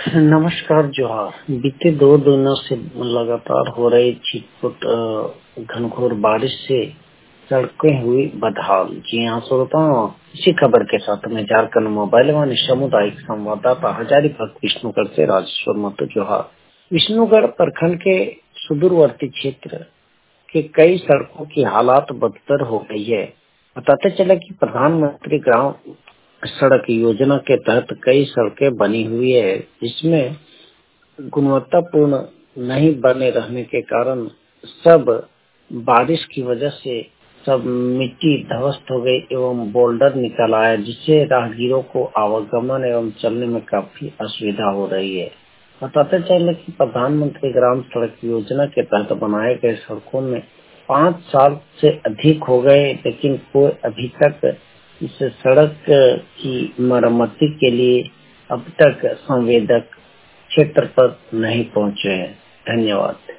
नमस्कार जोहार। बीते 2 दिनों से लगातार हो रही छिटपुट घनघोर बारिश से सड़कें हुई बदहाल। जी हाँ श्रोताओं, इसी खबर के साथ में झारखंड मोबाइल वाणी सामुदायिक संवाददाता हजारीबाग विष्णुगढ़ से राजेश्वर महतो जोहार। विष्णुगढ़ प्रखंड के सुदूरवर्ती क्षेत्र के कई सड़कों की हालात बदतर हो गई है। बताते चले कि प्रधानमंत्री ग्राम सड़क योजना के तहत कई सड़कें बनी हुई है, जिसमें गुणवत्तापूर्ण नहीं बने रहने के कारण सब बारिश की वजह से सब मिट्टी ध्वस्त हो गई एवं बोल्डर निकल आया, जिससे राहगीरों को आवागमन एवं चलने में काफी असुविधा हो रही है। बताते चले कि प्रधानमंत्री ग्राम सड़क योजना के तहत बनाए गए सड़कों में 5 साल से अधिक हो गए, लेकिन कोई अभी तक इस सड़क की मरम्मति के लिए अब तक संवेदक क्षेत्र पर नहीं पहुंचे हैं। धन्यवाद।